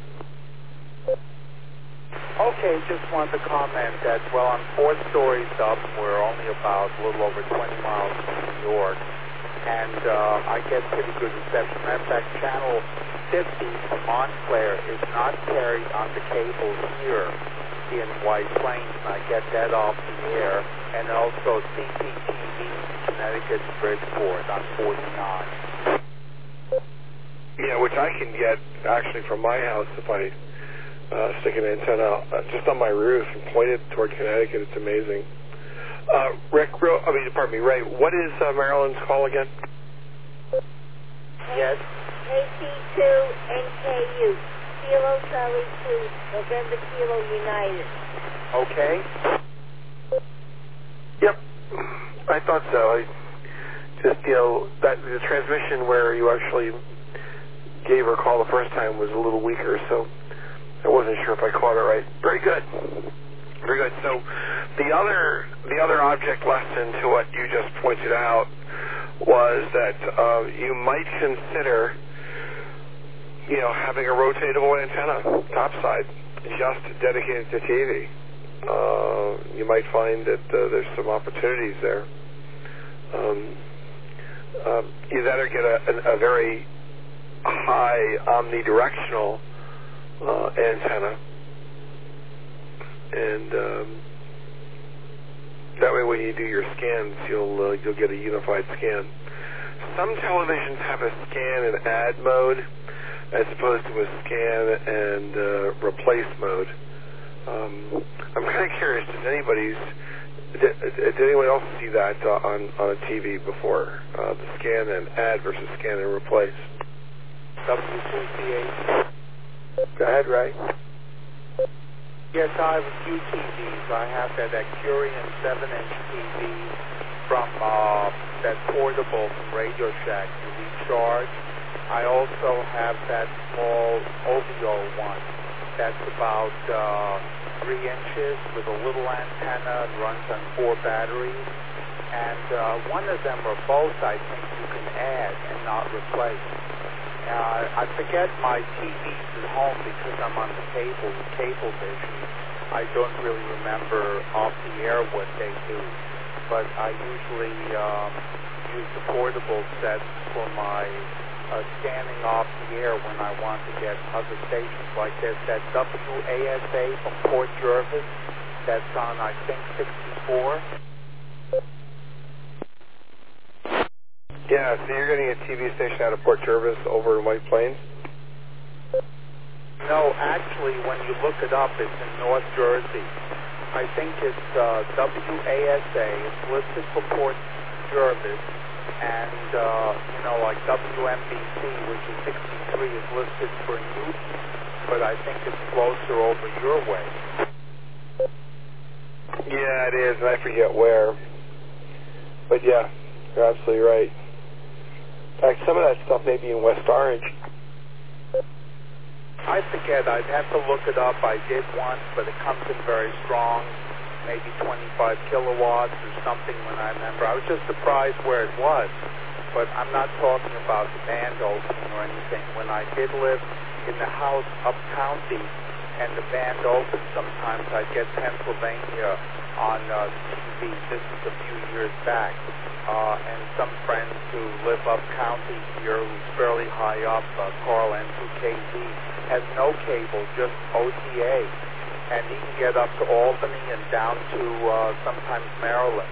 Okay, just wanted to comment that, well, I'm four stories up. We're only about a little over twenty miles from New York, and uh, I get pretty good reception. Matter of fact, channel fifty from Montclair is not carried on the cable here in White Plains, and I get that off the air, and also C P T V Connecticut Bridgeport on forty-nine. Yeah, which I can get actually from my house if I uh, stick an antenna uh, just on my roof and point it toward Connecticut. It's amazing. Uh, Rick, I mean, pardon me, Ray, what is uh, Maryland's call again? Yes. K T two N K U, Kilo Charlie two, November Kilo United. Okay. Yep. I thought so. I just, you know, that the transmission where you actually gave her a call the first time was a little weaker, so I wasn't sure if I caught it right. Very good. Very good. So the other the other object lesson to what you just pointed out was that uh, you might consider, you know, having a rotatable antenna topside, just dedicated to T V. Uh, you might find that uh, there's some opportunities there. Um, uh, you better get a, a, a very high omnidirectional uh, antenna, and um, that way when you do your scans, you'll uh, you'll get a unified scan. Some televisions have a scan and add mode as opposed to a scan and uh, replace mode. Um, I'm kind of curious, does anybody's did, did anyone else see that uh, on, on a T V before? Uh, the scan and add versus scan and replace. W two C H. Go ahead, Ray. Yes, I have a few T Vs. I have that Accurian seven inch T V from uh, that portable from Radio Shack to recharge. I also have that small O V O one that's about uh, three inches with a little antenna and runs on four batteries. And uh, one of them or both I think you can add and not replace. Uh, I forget my T Vs at home because I'm on the cable, cable vision. I don't really remember off the air what they do. But I usually um, use the portable sets for my uh, scanning off the air when I want to get other stations. Like there's that W A S A from Port Jervis that's on, I think, sixty-four. Yeah, so you're getting a T V station out of Port Jervis over in White Plains? No, actually, when you look it up, it's in North Jersey. I think it's uh, W A S A. It's listed for Port Jervis. And, uh, you know, like W M B C, which is sixty-three, is listed for Newton. But I think it's closer over your way. Yeah, it is, and I forget where. But, yeah, you're absolutely right. In fact, some of that stuff may be in West Orange. I forget. I'd have to look it up. I did once, but it comes in very strong, maybe twenty-five kilowatts or something when I remember. I was just surprised where it was, but I'm not talking about the band opening or anything. When I did live in the house up county and the band opened, sometimes I'd get Pennsylvania on uh, T V. This is a few years back. Uh, and some friends who live up county here, who's fairly high up, uh, Carl N two K Z, has no cable, just O T A. And he can get up to Albany and down to uh, sometimes Maryland.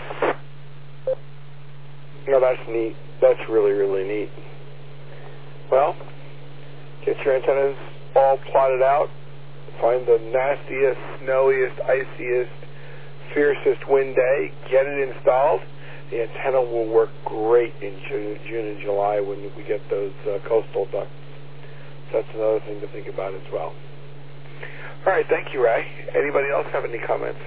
You know, that's neat. That's really, really neat. Well, get your antennas all plotted out. Find the nastiest, snowiest, iciest, fiercest wind day. Get it installed. The antenna will work great in June, June and July when we get those uh, coastal ducts. So that's another thing to think about as well. All right, thank you, Ray. Anybody else have any comments?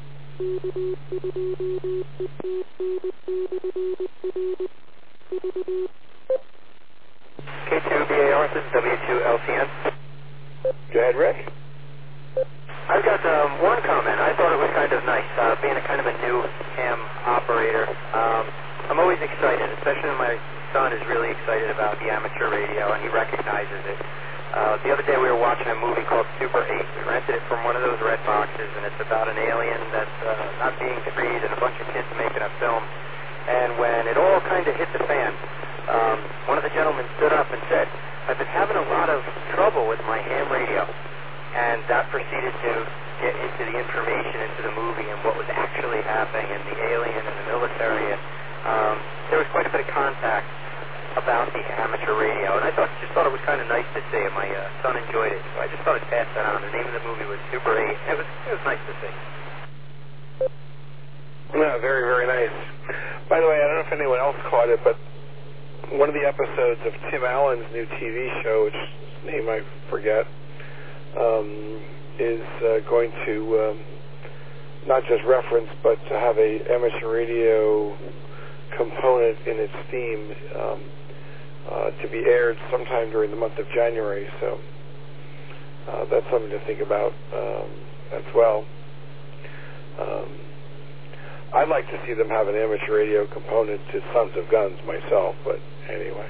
K two B A Arthur, W two L T N. Go ahead, Rick. I've got um, one comment. I thought it was kind of nice, uh, being a kind of a new ham operator. Um, I'm always excited, especially when my son is really excited about the amateur radio and he recognizes it. Uh, the other day we were watching a movie called Super eight. We rented it from one of those red boxes, and it's about an alien that's uh, not being freed and a bunch of kids making a film. And when it all kind of hit the fan, um, one of the gentlemen stood up and said, I've been having a lot of trouble with my ham radio. And that proceeded to get into the information, into the movie, and what was actually happening, and the alien and the military. And um, there was quite a bit of contact about the amateur radio, and I thought just thought it was kind of nice to see, and my uh, son enjoyed it. So I just thought I'd pass that on. The name of the movie was Super eight. It was it was nice to see. Yeah, very, very nice. By the way, I don't know if anyone else caught it, but one of the episodes of Tim Allen's new T V show, which name I forget, um, is uh, going to um, not just reference, but to have a amateur radio component in its theme um, uh, to be aired sometime during the month of January. So uh, that's something to think about um, as well. Um, I'd like to see them have an amateur radio component to Sons of Guns myself, but anyway.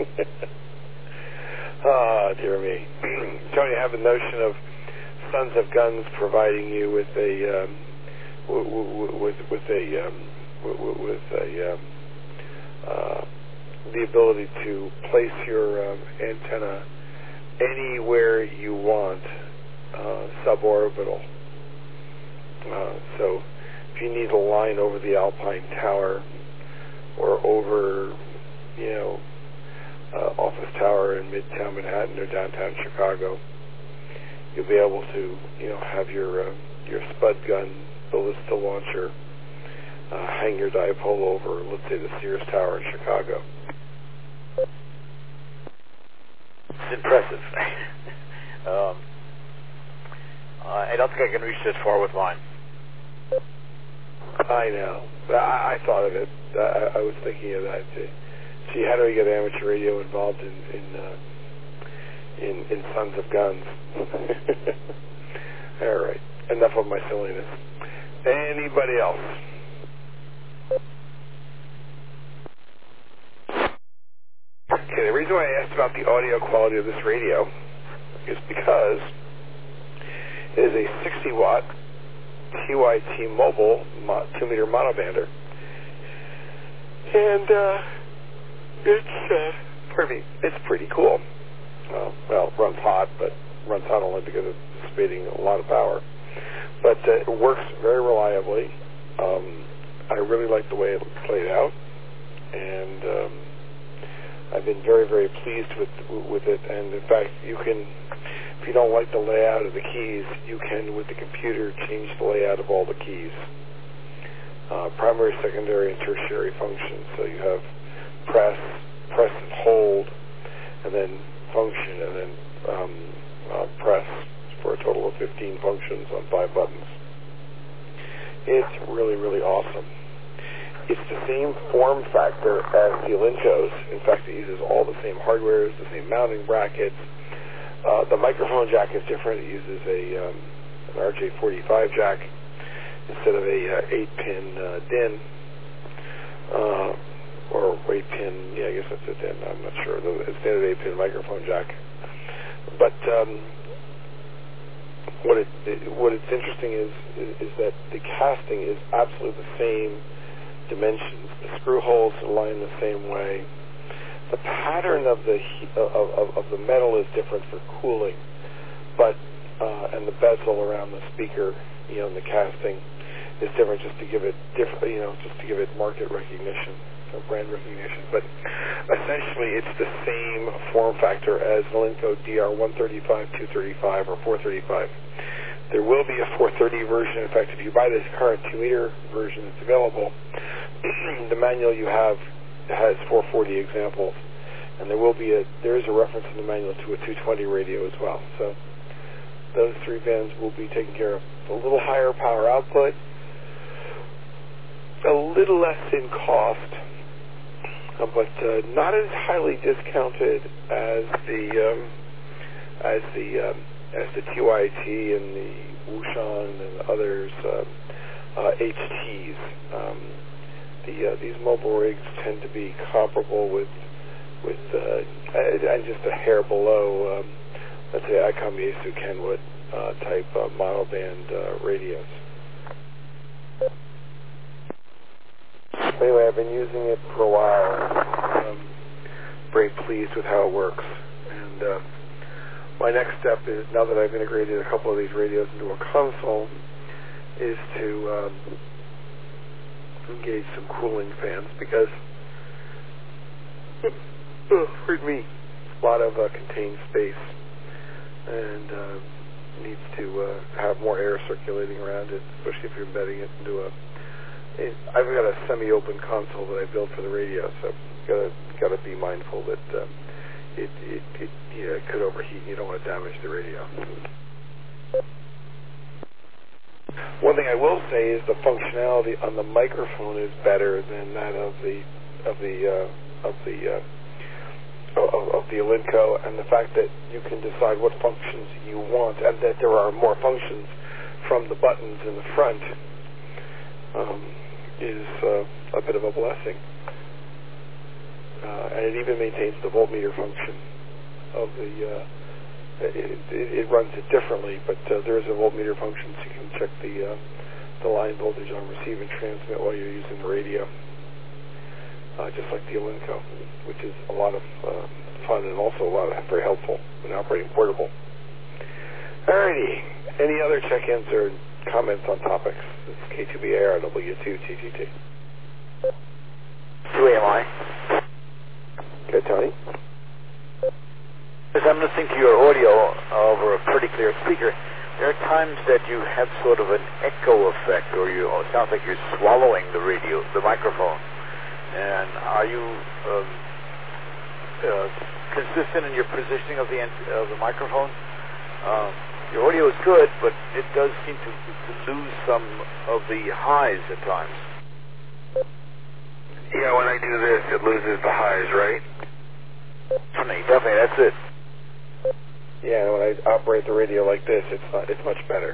Ah, dear me. Tony, I have a notion of Sons of Guns providing you with a um, w- w- with with a um, w- with a um, uh, the ability to place your um, antenna anywhere you want, uh, suborbital. Uh, so, if you need a line over the Alpine Tower or over, you know, uh, Office Tower in Midtown Manhattan or downtown Chicago, you'll be able to, you know, have your uh, your Spud gun ballista launcher uh, hang your dipole over, let's say, the Sears Tower in Chicago. It's impressive. um, I don't think I can reach this far with mine. I know. I, I thought of it. I, I was thinking of that too. See, how do we get amateur radio involved in in uh, in, in Sons of Guns? All right. Enough of my silliness. Anybody else? Okay. The reason why I asked about the audio quality of this radio is because it is a sixty watt T Y T mobile two meter monobander, and uh, it's uh, pardon me, it's pretty cool. Uh, well, it runs hot, but runs hot only because it's dissipating a lot of power. But uh, it works very reliably. Um, I really like the way it played out, and um, I've been very, very pleased with with it. And in fact, you can. If you don't like the layout of the keys, you can, with the computer, change the layout of all the keys. Uh, primary, secondary, and tertiary functions. So you have press, press and hold, and then function, and then um, uh, press for a total of fifteen functions on five buttons. It's really, really awesome. It's the same form factor as the Alincos. In fact, it uses all the same hardware, the same mounting brackets. Uh, the microphone jack is different. It uses a um, an R J forty-five jack instead of a uh, eight pin uh, D I N, uh, or eight pin. Yeah, I guess that's a D I N. I'm not sure. The standard eight pin microphone jack. But um, what it, it what it's interesting is, is is that the casting is absolutely the same dimensions. The screw holes align the same way. The pattern of the of, of, of the metal is different for cooling, but uh, and the bezel around the speaker, you know, and the casting is different, just to give it different, you know, just to give it market recognition, or brand recognition. But essentially, it's the same form factor as the Alinco D R one thirty-five, two thirty-five, or four thirty-five. There will be a four thirty version. In fact, if you buy this current two meter version that's available, the manual you have has four forty examples, and there will be a there is a reference in the manual to a two twenty radio as well. So those three bands will be taken care of. A little higher power output, a little less in cost, uh, but uh, not as highly discounted as the um, as the um, as the T Y T and the Wouxun and others uh, uh, H Ts. Um, The, uh, these mobile rigs tend to be comparable with, with uh, and just a hair below, um, let's say, ICOM Yaesu Kenwood uh, type uh, monoband uh, radios. Anyway, I've been using it for a while. And I'm very pleased with how it works. And uh, my next step is, now that I've integrated a couple of these radios into a console, is to um, engage some cooling fans, because oh, pardon me, a lot of uh, contained space, and uh, needs to uh, have more air circulating around it, especially if you're embedding it into a. It, I've got a semi-open console that I built for the radio, so gotta gotta be mindful that uh, it it, it you know, it could overheat. And you don't want to damage the radio. One thing I will say is the functionality on the microphone is better than that of the of the uh, of the uh, of, of the Alinco, and the fact that you can decide what functions you want, and that there are more functions from the buttons in the front, um, is uh, a bit of a blessing. Uh, and it even maintains the voltmeter function of the. Uh, it, it, it runs it differently, but uh, there is a voltmeter function, so you can check the uh, the line voltage on receive and transmit while you're using the radio, uh, just like the Alinco, which is a lot of uh, fun and also a lot of very helpful when operating portable. Alrighty, any other check-ins or comments on topics? This is K two B A R W two T T T. two A M I. Okay, Tony. As I'm listening to your audio over a pretty clear speaker, there are times that you have sort of an echo effect, or you, oh, it sounds like you're swallowing the radio, the microphone. And are you um, uh, consistent in your positioning of the of the microphone? Um, your audio is good, but it does seem to, to lose some of the highs at times. Yeah, when I do this, it loses the highs, right? Definitely, definitely, that's it. Yeah, when I operate the radio like this, it's not, it's much better.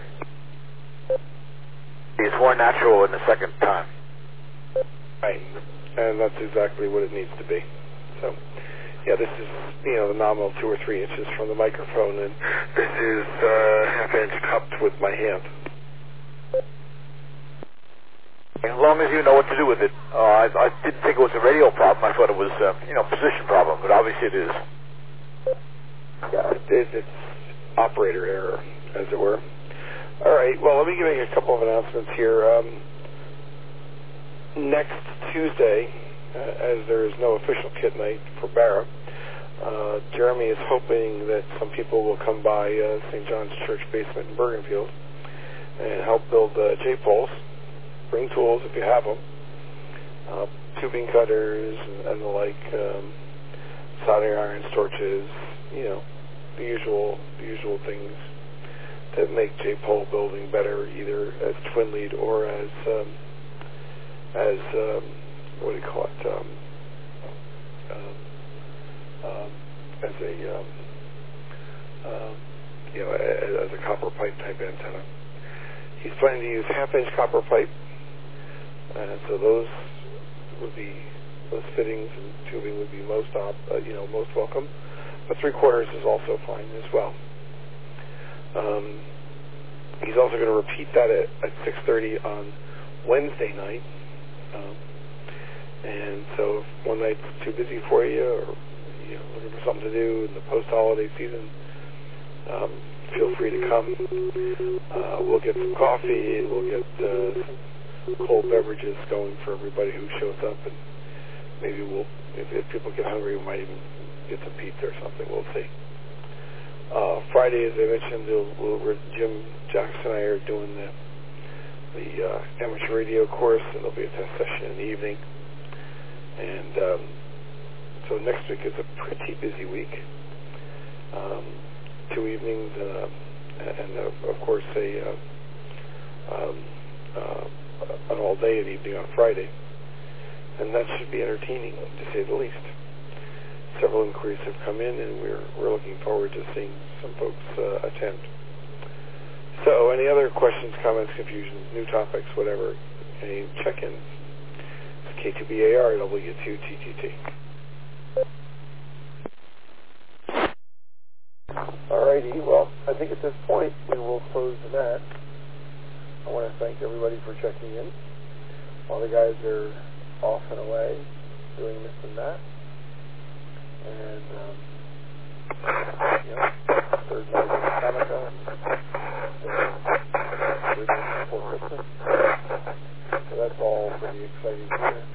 It's more natural in the second time. Right, and that's exactly what it needs to be. So, yeah, this is, you know, the nominal two or three inches from the microphone, and this is uh, half inch cupped with my hand. As long as you know what to do with it. Uh, I, I didn't think it was a radio problem. I thought it was, uh, you know, position problem, but obviously it is. Yeah, it, it, it's operator error, as it were. All right, well, let me give you a couple of announcements here. Um, next Tuesday, uh, as there is no official kit night for Barra, uh, Jeremy is hoping that some people will come by uh, Saint John's Church basement in Bergenfield and help build uh, J-poles. Bring tools if you have them, uh, tubing cutters and, and the like, um, soldering irons, torches, you know, the usual, the usual things that make J-pole building better, either as twin lead or as um, as um, what do you call it? Um, um, um, as a um, um, you know, as, as a copper pipe type antenna. He's planning to use half-inch copper pipe. And so those would be, those fittings and tubing would be most, op, uh, you know, most welcome. But three quarters is also fine as well. Um, he's also going to repeat that at, at six thirty on Wednesday night. Um, and so if one night's too busy for you, or you know, looking for something to do in the post-holiday season, um, feel free to come. Uh, we'll get some coffee. We'll get Uh, cold beverages going for everybody who shows up, and maybe we'll, if, if people get hungry, we might even get some pizza or something. We'll see. Uh, Friday, as I mentioned, we'll, we'll, Jim Jackson and I are doing the the uh, amateur radio course, and there'll be a test session in the evening. And um, so next week is a pretty busy week. Um, two evenings, uh, and uh, of course a uh, um, uh, an all-day and evening on Friday, and that should be entertaining, to say the least. Several inquiries have come in, and we're we're looking forward to seeing some folks uh, attend. So, any other questions, comments, confusions, new topics, whatever, any check-ins? It's K two B A R W two T T T. Alrighty, well, I think at this point we will close the net. I want to thank everybody for checking in while the guys are off and away doing this and that. And, um, you know, third night of Hanukkah, and uh, before Christmas. So that's all pretty exciting here.